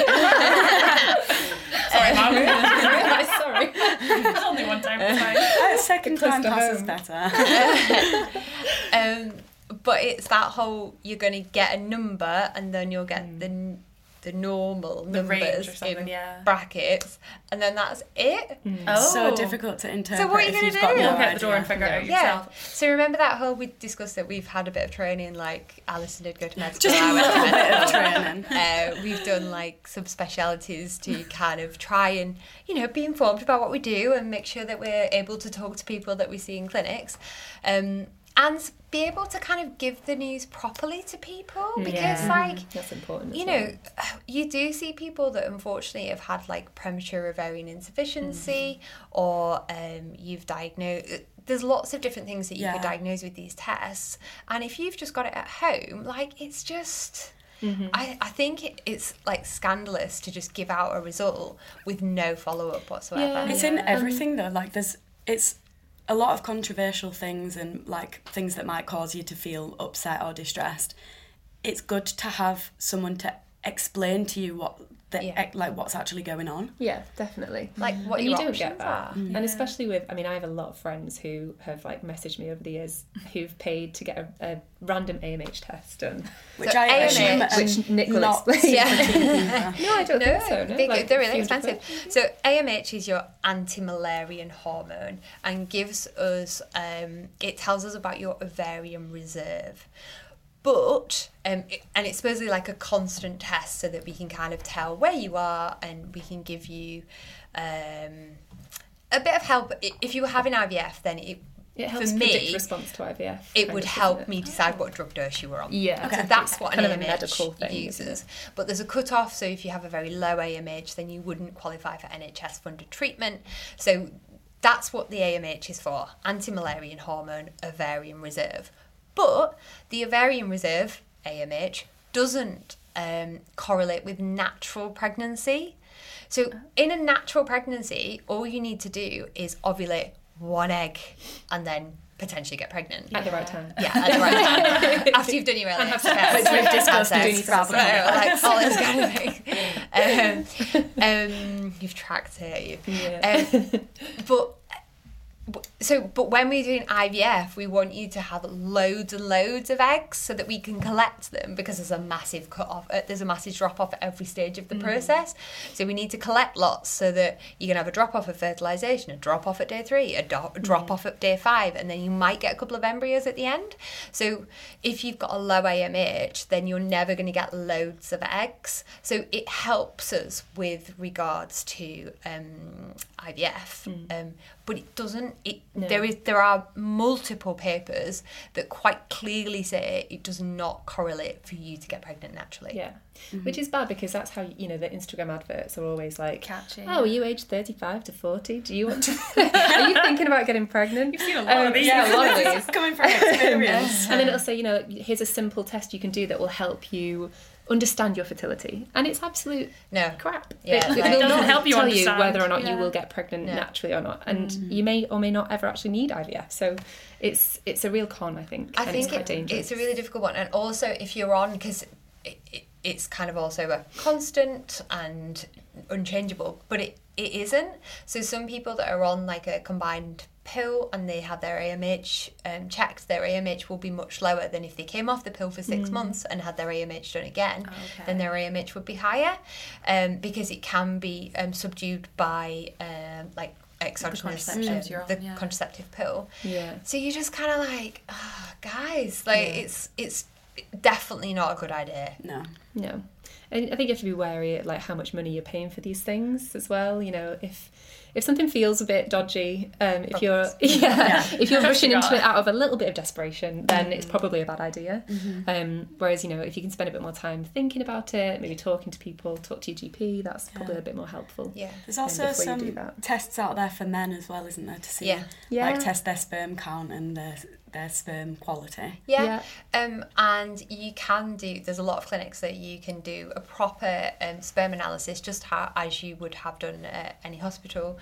Sorry, Mum. Sorry. It's only one time. It's fine. Uh, second Close time to passes home. better. um, but it's that whole, you're going to get a number and then you'll get the the normal The range or numbers something, in yeah. brackets, and then that's it. Oh. So difficult to interpret. So what are you if gonna you've got do? no Walk out the door idea. and figure it out Yeah. yourself. So remember that whole, we discussed that we've had a bit of training, like Alison did go to med school. Just I a went to little med bit of school. training. Uh, we've done like subspecialities to kind of try and, you know, be informed about what we do and make sure that we're able to talk to people that we see in clinics, um, and be able to kind of give the news properly to people, because Yeah. like, That's important. as you well. know, you do see people that unfortunately have had like premature ovarian insufficiency, or um, you've diagnosed. There's lots of different things that you Yeah. could diagnose with these tests, and if you've just got it at home, like, it's just. I, I think it, it's like scandalous to just give out a result with no follow up whatsoever. Yeah. It's in everything though. Like there's, it's a lot of controversial things and like things that might cause you to feel upset or distressed. It's good to have someone to explain to you what the, Yeah. like what's actually going on. Yeah, definitely. Like what And your you don't options get that. are. And especially with, I mean, I have a lot of friends who have like messaged me over the years who've paid to get a, a random A M H test done. Which So I A M H, assume are which Nick will not explain. Yeah. No, I don't No, think so. No, they, Like, they're really a few hundred expensive. quid. So A M H is your anti-Malarian hormone and gives us, um, it tells us about your ovarian reserve. But, um, it, and it's supposedly like a constant test so that we can kind of tell where you are, and we can give you um, a bit of help. I- If you were having I V F, then it It helps for predict me, response to I V F. it kind would of, help it? me decide what drug dose you were on. Yeah. So Okay. that's what Kind an of a A M H medical thing, uses. isn't But there's a cut-off, so if you have a very low A M H, then you wouldn't qualify for N H S-funded treatment. So that's what the A M H is for, anti-Müllerian hormone ovarian reserve. But the ovarian reserve, A M H, doesn't um, correlate with natural pregnancy. So in a natural pregnancy, all you need to do is ovulate one egg and then potentially get pregnant. At the right time. Yeah, at the right time. After you've done your L H test. Which we've discussed That's doing it. rather So, like all this kind of thing. Um, um, you've tracked it, you. Yeah. Um, but so, but when we're doing I V F, we want you to have loads and loads of eggs so that we can collect them, because there's a massive cut off. Uh, there's a massive drop off at every stage of the mm. process. So we need to collect lots so that you can have a drop off at fertilization, a drop off at day three, a, do- a drop mm. off at day five, and then you might get a couple of embryos at the end. So if you've got a low A M H, then you're never going to get loads of eggs. So it helps us with regards to um, I V F, mm. um, but it doesn't. It no. there is there are multiple papers that quite clearly say it does not correlate for you to get pregnant naturally. Yeah, mm-hmm. Which is bad, because that's how, you know, the Instagram adverts are always like, catchy. Oh, are you aged thirty-five to forty? Do you want to? Are you thinking about getting pregnant? You've seen a lot um, of these. Yeah, a lot of these. Coming from experience. And then it'll say, you know, here's a simple test you can do that will help you understand your fertility, and it's absolute no crap. Yeah, it, like, it will doesn't not help you tell understand. you whether or not yeah. you will get pregnant no. naturally or not, and mm-hmm. you may or may not ever actually need I V F. So it's it's a real con, I think. I and think it's quite it, dangerous. it's a really difficult one, and also if you're on, because it, it, it's kind of also a constant and unchangeable, but it, it isn't. So some people that are on like a combined pill and they have their A M H um, checked, their A M H will be much lower than if they came off the pill for six mm. months and had their A M H done again. Oh, okay. Then their A M H would be higher, um, because it can be um, subdued by um, like exogenous um, the, the yeah. contraceptive pill. Yeah. So you're just kind of like, oh, guys, like yeah. it's it's definitely not a good idea. No. No. And I think you have to be wary like how much money you're paying for these things as well. You know, if if something feels a bit dodgy, um, if you're yeah, yeah. if you're rushing into it out of a little bit of desperation, then mm-hmm. it's probably a bad idea. Mm-hmm. Um, whereas, you know, if you can spend a bit more time thinking about it, maybe talking to people, talk to your G P, that's probably yeah. a bit more helpful. Yeah. There's also um, some tests out there for men as well, isn't there, to see yeah. Yeah. like test their sperm count and their their sperm quality. Yeah. yeah. Um, and you can do, there's a lot of clinics that you can do a proper um, sperm analysis, just how, as you would have done at any hospital.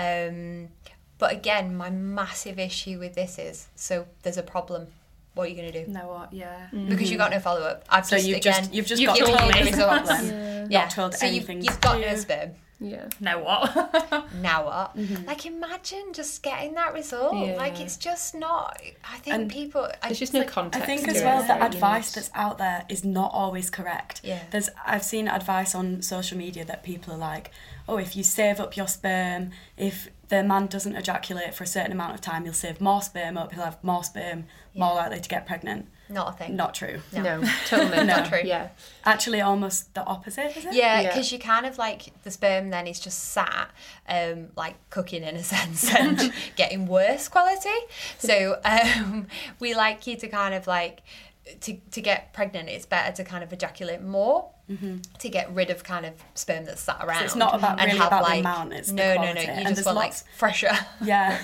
Um, but again, my massive issue with this is, so there's a problem. What are you going to do? No, what? Yeah. Mm-hmm. Because you've got no follow up. I've so just, you've again, just you've just you've got told told there me is a problem. Yeah. Yeah. Not told so anything. You've, you've got to no sperm. Yeah. Now what? Now what? Mm-hmm. Like, imagine just getting that result. Yeah. Like, it's just not. I think and people. There's just no like, context. I think to as well it, the so advice need... that's out there is not always correct. Yeah. There's I've seen advice on social media that people are like, oh, if you save up your sperm, if the man doesn't ejaculate for a certain amount of time, you'll save more sperm up. He'll have more sperm, yeah. more likely to get pregnant. Not a thing. Not true. No, no totally no. not true. Yeah. Actually, almost the opposite, is it? Yeah, because yeah. you kind of like the sperm then is just sat, um, like cooking in a sense and getting worse quality. So um, we like you to kind of like to to get pregnant. It's better to kind of ejaculate more. Mm-hmm. To get rid of kind of sperm that's sat around. So it's not about and really have about like, the amount, it's no, the no, quality. no, you and just want lots... like fresher. Yeah.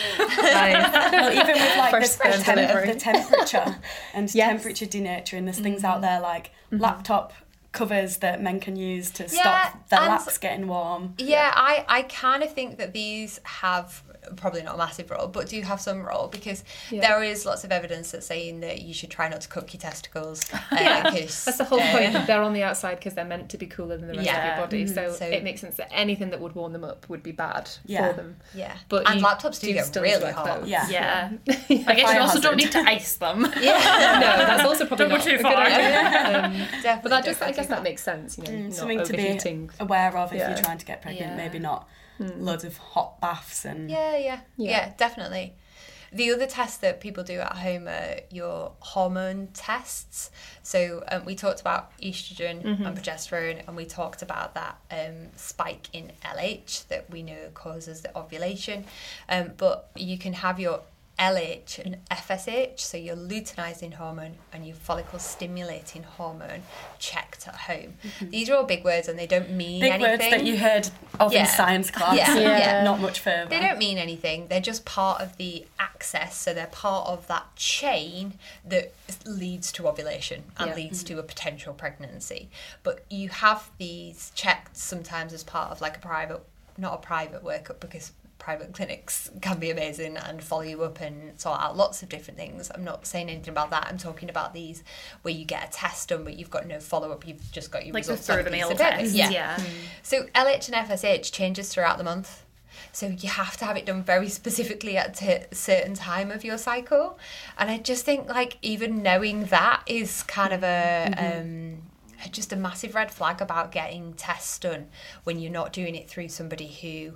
Nice. Well, even with like Fresh the, the, tem- the temperature and yes. temperature denaturing, there's things mm-hmm. out there like mm-hmm. laptop covers that men can use to yeah, stop their and laps getting warm. Yeah, yeah. I, I kind of think that these have probably not a massive role, but do have some role, because yeah. there is lots of evidence that's saying that you should try not to cook your testicles. Uh, yeah, cause, that's the whole uh, point. They're on the outside because they're meant to be cooler than the rest yeah. of your body, so, so it makes sense that anything that would warm them up would be bad yeah. for them. Yeah, but and laptops do, do get really hot. Those. Yeah, yeah. yeah. I guess you also don't need to ice them. Yeah, no, that's also probably don't not go too a far. good idea. Um, Definitely but that just, I go guess too that far. makes sense. You know, mm, not something to overheating. be aware of if yeah. you're trying to get pregnant. Yeah. Maybe not mm. loads of hot baths and Yeah, yeah, yeah, yeah, definitely. The other tests that people do at home are your hormone tests. So um, we talked about estrogen mm-hmm. and progesterone, and we talked about that um, spike in L H that we know causes the ovulation. Um, but you can have your L H and F S H, so your luteinizing hormone and your follicle stimulating hormone, checked at home. Mm-hmm. These are all big words and they don't mean big anything. Big words that you heard of yeah. in science class. Yeah. Yeah. yeah, not much further. They don't mean anything. They're just part of the access, so they're part of that chain that leads to ovulation and yeah. leads mm-hmm. to a potential pregnancy. But you have these checked sometimes as part of like a private, not a private workup, because private clinics can be amazing and follow you up and sort out lots of different things. I'm not saying anything about that. I'm talking about these where you get a test done but you've got no follow-up, you've just got your like results. Like the through-the-mail test. Yeah. yeah. Mm. So L H and F S H changes throughout the month. So you have to have it done very specifically at a certain time of your cycle. And I just think like even knowing that is kind of a... Mm-hmm. um just a massive red flag about getting tests done when you're not doing it through somebody who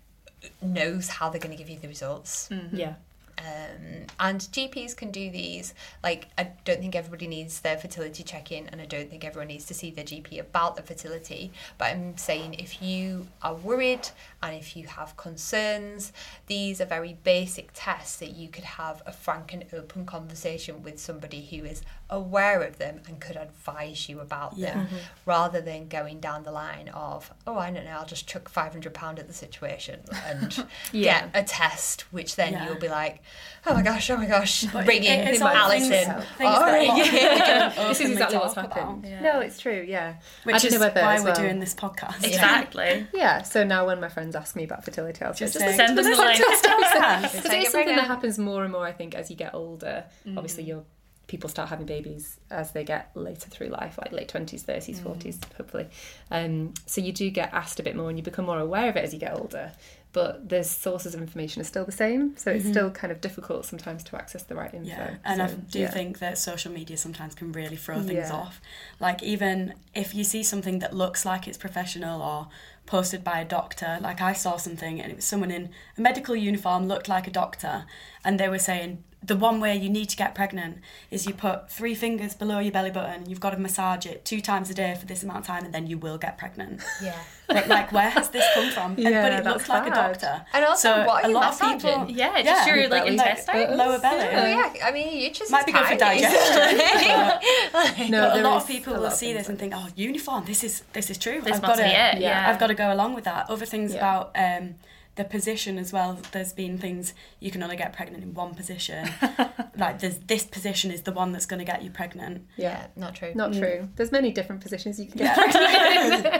knows how they're going to give you the results. Mm-hmm. Yeah. Um, and G Ps can do these. Like, I don't think everybody needs their fertility check-in, and I don't think everyone needs to see their G P about the fertility. But I'm saying if you are worried and if you have concerns, these are very basic tests that you could have a frank and open conversation with somebody who is aware of them and could advise you about yeah. them, Mm-hmm. rather than going down the line of, oh, I don't know, I'll just chuck five hundred pounds at the situation and yeah. get a test, which then Yeah. you'll be like, oh my gosh, oh my gosh, But ringing it- it's all Alison. things- Oh, things that a lot of people yeah. don't This is openly exactly what's talk happened. about. Yeah. No, it's true, yeah. Which I don't is know whether why as we're well. doing this podcast. Exactly. Yeah, so now when my friends ask me about fertility, I'll Just just, say, send them the link. Because Take it is it something pregnant. that happens more and more, I think, as you get older. Mm. Obviously, your people start having babies as they get later through life, like late twenties, thirties, forties, hopefully. Um, so you do get asked a bit more and you become more aware of it as you get older. But the sources of information are still the same, so it's mm-hmm. still kind of difficult sometimes to access the right info. Yeah, and so, I do yeah. think that social media sometimes can really throw things Yeah. off. Like even if you see something that looks like it's professional or posted by a doctor, like I saw something and it was someone in a medical uniform, looked like a doctor, and they were saying the one way you need to get pregnant is you put three fingers below your belly button, you've got to massage it two times a day for this amount of time, and then you will get pregnant. Yeah. But like, where has this come from? And, Yeah, but it that's looks like a bad. doctor. And also, so what are a you lot of massaging? people, Yeah, just Yeah. your like Belly. intestines. lower belly. Oh, yeah, I mean, you just Might be good for tiny. digestion. No, But a there lot is of people a will lot of see things this and think, oh, uniform, this is this is true. This I've must got be to, it. Yeah. I've got to go along with that. Other things Yeah. about um, the position as well. There's been things you can only get pregnant in one position. Like there's this position is the one that's going to get you pregnant. Yeah. Yeah, not true. Not Mm. true. There's many different positions you can get Yeah. pregnant in.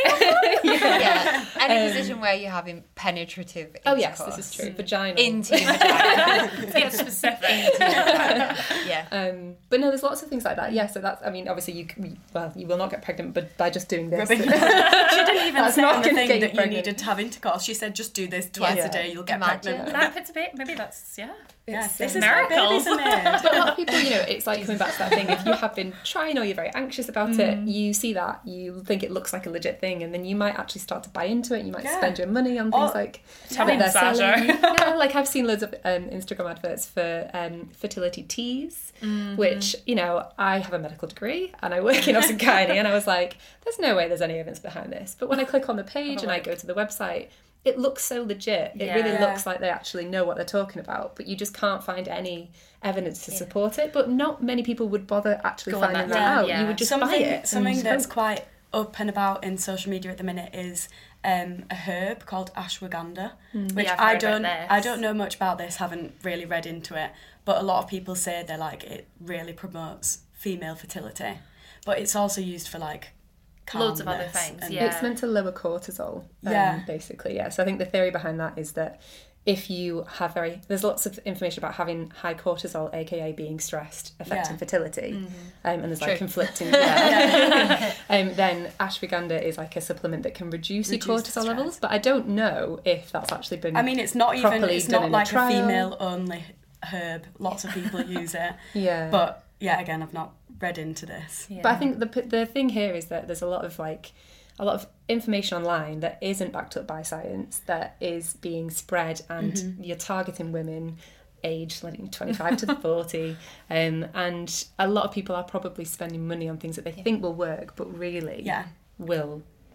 Yeah. Any Um, position where you're having penetrative Oh yes, intercourse this is true. Vaginal. into your vagina. To get specific. Into your vagina. Yeah. Um, but no, there's lots of things like that. Yeah, so that's, I mean, obviously you can, well, you will not get pregnant, but by just doing this. Rubbing. She didn't even That's say not on the gonna thing get you that you pregnant. needed to have intercourse. She said just do this twice Yeah. a day, you'll get Imagine. pregnant. That fits a bit. Maybe that's, yeah. Yeah, It's, this um, is how miracles. babies are made. But a lot of people, you know, it's like coming back to that thing. If you have been trying or you're very anxious about Mm. it, you see that, you think it looks like a legit thing, and then you might actually start to buy into it. You might Yeah. spend your money on things Or- like Tummy that they're massager. selling. Yeah, like I've seen loads of um, Instagram adverts for um, fertility teas, Mm-hmm. which, you know, I have a medical degree and I work in obs and gynae, and I was like, there's no way there's any evidence behind this. But when I click on the page and I go to the website, it looks so legit. It really Yeah. looks like they actually know what they're talking about, but you just can't find any evidence to Yeah. support it. But not many people would bother actually Go on finding that that route, out. yeah. You would just something buy it. something and that's hope. quite up and about in social media at the minute is um, a herb called ashwagandha, which Yeah, I've I heard about don't this. I don't know much about this, haven't really read into it, but a lot of people say they're like it really promotes female fertility, but it's also used for like Loads of other calmness things, and- yeah. It's meant to lower cortisol, um, Yeah. basically, yeah. So I think the theory behind that is that if you have very... There's lots of information about having high cortisol, aka being stressed, affecting Yeah. fertility. Um, and there's like True. conflicting... Yeah. um, then ashwagandha is like a supplement that can reduce, Reduce your the cortisol stress. levels, but I don't know if that's actually been... I mean, it's not even properly it's done not in a like a, trial. female only herb. Lots of people use it, Yeah. but yeah, again, I've not read into this. Yeah. But I think the p- the thing here is that there's a lot of like a lot of information online that isn't backed up by science that is being spread, and Mm-hmm. you're targeting women aged like twenty-five to forty, um, and a lot of people are probably spending money on things that they think will work but really Yeah. will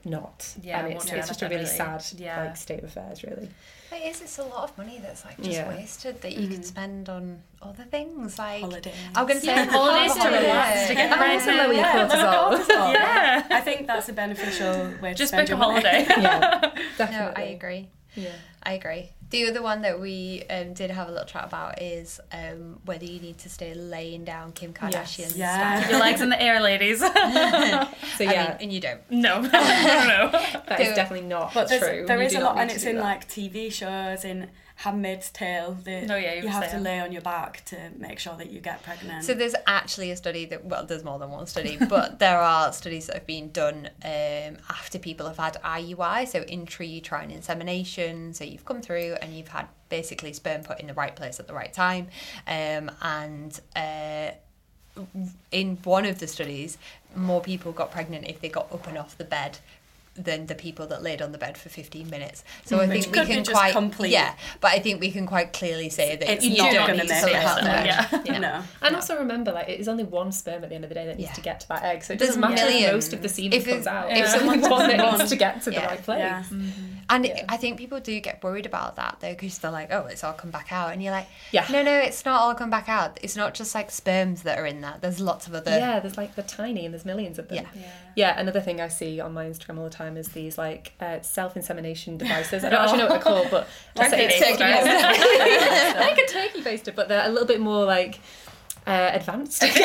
not. Yeah, and I it's, won't do it's just a really anything, sad really. Yeah. like state of affairs, really. It is. It's a lot of money that's like just Yeah. wasted that you Mm. could spend on other things like Holidays. I'm going to say Yeah, holidays to holidays. relax, to get Yeah. presents. Lower your Yeah, cortisol. cortisol. Yeah. I think that's a beneficial way to Just spend book a your money. holiday. Yeah, No, definitely. I agree. Yeah. I agree. The other one that we um, did have a little chat about is um, whether you need to stay laying down Kim Kardashian's Yeah. Keep your legs in the air, ladies. So I yeah, mean, and you don't. no, no, no. that is So- definitely not But true. there's, there You is do a not lot, need and to it's do in that. like T V shows, in Handmaid's Tale, that Oh, yeah, you you were have to saying. lay on your back to make sure that you get pregnant. So there's actually a study that, well, there's more than one study, but there are studies that have been done um, after people have had I U I, so intrauterine insemination. So you've come through and you've had basically sperm put in the right place at the right time. Um, and uh, in one of the studies, more people got pregnant if they got up and off the bed than the people that laid on the bed for fifteen minutes. So I Which think we could be can just quite complete- yeah, but I think we can quite clearly say that It's you not don't gonna need to make lay it on the happen. bed. Yeah. No. And No. also remember, like, it is only one sperm at the end of the day that needs Yeah. to get to that egg. So it There's doesn't matter if millions. most of the semen If comes it- out. if It's someone only one that doesn't needs to get to the Yeah. right place. Yeah. And Yeah. I think people do get worried about that though, because they're like, oh, it's all come back out. And you're like, Yeah. no, no, it's not all come back out. It's not just like sperms that are in that. There's lots of other. Yeah, there's like they're tiny and there's millions of them. Yeah. Yeah. Yeah, another thing I see on my Instagram all the time is these like uh, self-insemination devices. I don't actually know what they're called, but I'll say it's Turkey turkey like a turkey baster, but they're a little bit more like uh, advanced. But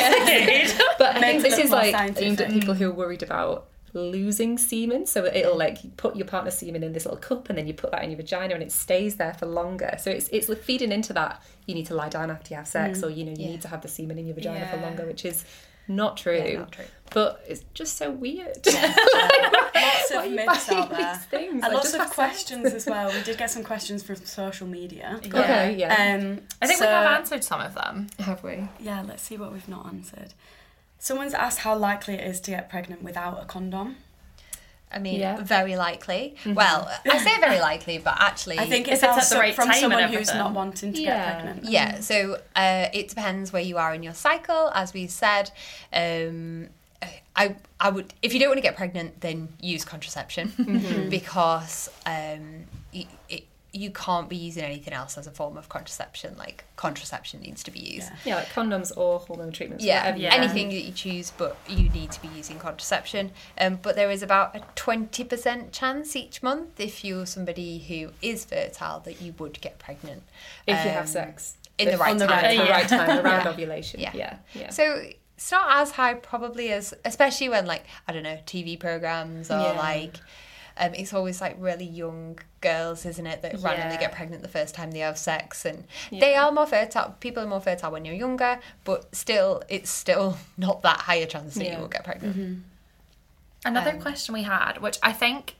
I think Makes it this look is more like aimed at scientific. people who are worried about losing semen. So it'll like you put your partner's semen in this little cup and then you put that in your vagina and it stays there for longer. So it's it's like feeding into that. You need to lie down after you have sex, or you know you Yeah. need to have the semen in your vagina for Yeah. longer, which is not true. Yeah, not true. But it's just so weird. Lots Why of are you myths buying out there. these things? And Like, lots just of have sex. questions as well. We did get some questions from social media. Okay, yeah. Um, I think so, we have answered some of them. Have we? Yeah, let's see what we've not answered. Someone's asked how likely it is to get pregnant without a condom. I mean, Yeah. very likely. Well, I say very likely, but actually, I think If it it's at sounds the so- right from time and someone who's everything. not wanting to Yeah. get pregnant. yeah. So uh, it depends where you are in your cycle, as we said. Um, I I would, if you don't want to get pregnant, then use contraception because um, y it, you can't be using anything else as a form of contraception. Like contraception needs to be used. Yeah. Yeah, like condoms or hormone treatments. Yeah, whatever you Yeah. anything that you choose, but you need to be using contraception. Um, but there is about a twenty percent chance each month, if you're somebody who is fertile, that you would get pregnant. If you Um, have sex. in the right on the time. right At the Yeah. right time, around Yeah. ovulation. Yeah. Yeah, yeah. So it's not as high probably as, especially when like, I don't know, T V programs or Yeah. like, um, it's always like really young girls, isn't it, that randomly Yeah. get pregnant the first time they have sex, and Yeah. they are more fertile. People are more fertile when you're younger, but still, it's still not that high a chance that Yeah. you will get pregnant. Another Um, question we had, which I think,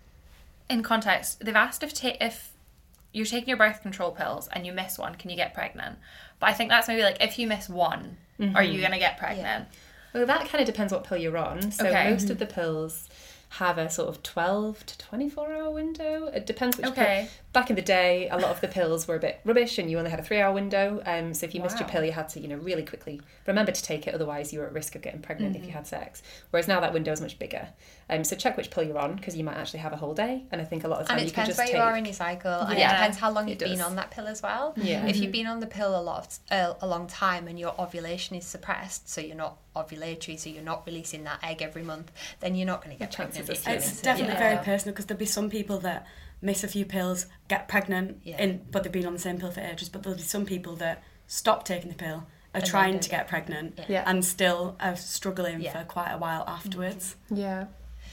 in context, they've asked if ta- if you're taking your birth control pills and you miss one, can you get pregnant? But I think that's maybe like if you miss one, are you gonna get pregnant? Well, that kind of depends what pill you're on. So Okay. most of the pills have a sort of twelve to twenty-four hour window. It depends which Okay. pill. Back in the day, a lot of the pills were a bit rubbish and you only had a three hour window. Um, so if you missed your Wow. pill, you had to, you know, really quickly remember to take it. Otherwise, you were at risk of getting pregnant if you had sex. Whereas now that window is much bigger. Um, so check which pill you're on because you might actually have a whole day. And I think a lot of the time And it you can depends just where take... you are in your cycle, and Yeah. it depends how long It you've been does. on that pill as well. Yeah. If you've been on the pill a lot, of, uh, a long time, and your ovulation is suppressed, so you're not ovulatory, so you're not releasing that egg every month, then you're not going to get The chances pregnant. are if slim. you It's miss it. definitely Yeah. very personal because there'll be some people that miss a few pills, get pregnant, Yeah. in, but they've been on the same pill for ages. But there'll be some people that stop taking the pill, are then trying don't to get get pregnant, Yeah. and still are struggling Yeah. for quite a while afterwards. Yeah.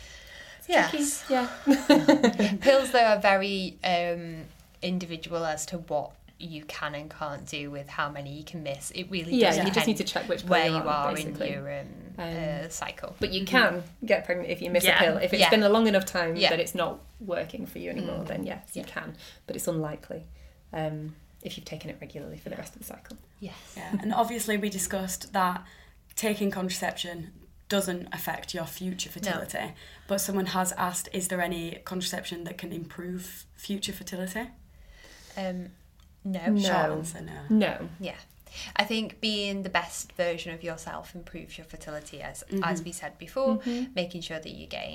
Yes. Yeah. Pills, though, are very um, individual as to what you can and can't do with how many you can miss. It really Yeah, does you depend just need to check which pill where you're you on, are basically. in your um, Um, uh, cycle. But you can get pregnant if you miss Yeah. a pill. If it's Yeah. been a long enough time Yeah. that it's not working for you anymore, Mm. then yes, you Yeah. can. But it's unlikely um, if you've taken it regularly for the rest of the cycle. Yes. Yeah, and obviously we discussed that taking contraception doesn't affect your future fertility. But someone has asked, is there any contraception that can improve future fertility? Um, no. No. Short answer, no. No. Yeah. I think being the best version of yourself improves your fertility, as Mm-hmm. as we said before, making sure that you're getting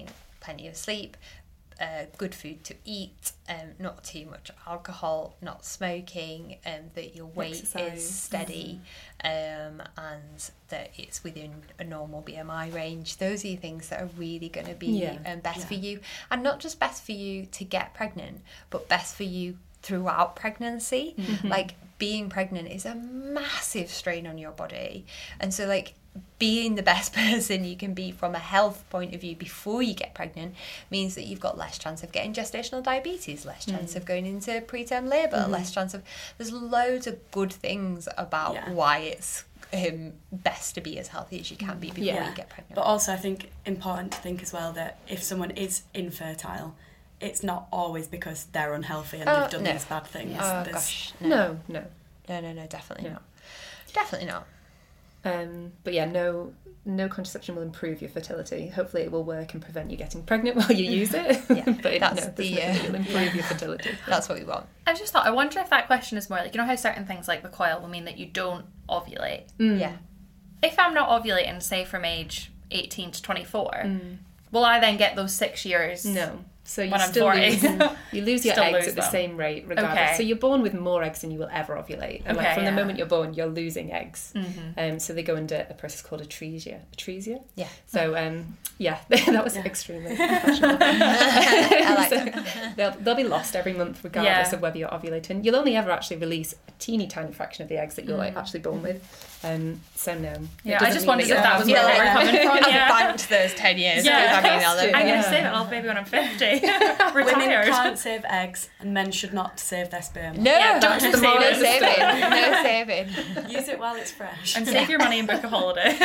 plenty of sleep, uh, good food to eat, um, not too much alcohol, not smoking, um, that your weight Exercise. is steady, mm-hmm. um, and that it's within a normal B M I range. Those are the things that are really going to be Yeah. um, best Yeah. for you, and not just best for you to get pregnant, but best for you throughout pregnancy. Mm-hmm. Like, being pregnant is a massive strain on your body, and so like being the best person you can be from a health point of view before you get pregnant means that you've got less chance of getting gestational diabetes, less chance mm. of going into preterm labour, mm-hmm. less chance of... There's loads of good things about yeah. why it's um, best to be as healthy as you can be before yeah. you get pregnant. But also I think important to think as well that if someone is infertile, it's not always because they're unhealthy and oh, they've done no. these bad things. Oh gosh, no. No, no. No, no, no, definitely no. not. Definitely not. Um, but yeah, no no contraception will improve your fertility. Hopefully it will work and prevent you getting pregnant while you use it. Yeah, but that's no, the, uh, it will improve your fertility. That's what we want. I just thought, I wonder if that question is more like, you know how certain things like the coil will mean that you don't ovulate? Mm. Yeah. If I'm not ovulating, say from age eighteen to twenty-four, mm. will I then get those six years? No. So you when I'm still forty. lose, you lose your Still eggs lose at the them. same rate regardless. Okay. So you're born with more eggs than you will ever ovulate. And Okay, like from yeah. the moment you're born, you're losing eggs. Mm-hmm. Um, so they go under a process called atresia. Atresia? Yeah. So um, yeah, that was Yeah. extremely professional. I like so that. they'll, they'll be lost every month regardless Yeah. of whether you're ovulating. You'll only ever actually release a teeny tiny fraction of the eggs that you're like actually born with. Um, so no. Yeah, It I doesn't just mean wondered that if you're that was having where Yeah, they were like- coming from. I've Yeah. banked those ten years. Yeah. because I mean, I'll Has to. I'm going Yeah. to save it all baby when I'm fifty. Women Retired. can't save eggs and men should not save their sperm. No, Yeah, don't don't no save it. saving. No saving. Use it while it's fresh. And save your money and book a holiday.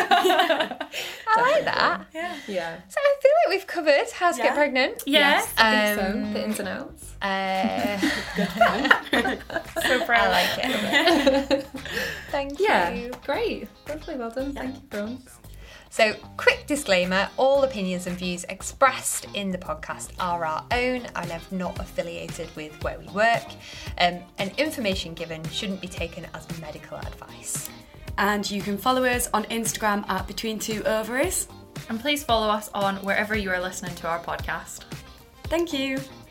I like that. yeah. Yeah. So I feel like we've covered how to Yeah. get pregnant. Yes. I think Um, so. The ins and outs. Uh, So proud. I like it. Thank Yeah, you. great. Lovely, well done. Thank you, Bron. So, quick disclaimer, all opinions and views expressed in the podcast are our own and are not affiliated with where we work, um, and information given shouldn't be taken as medical advice. And you can follow us on Instagram at Between Two Ovaries. And please follow us on wherever you are listening to our podcast. Thank you.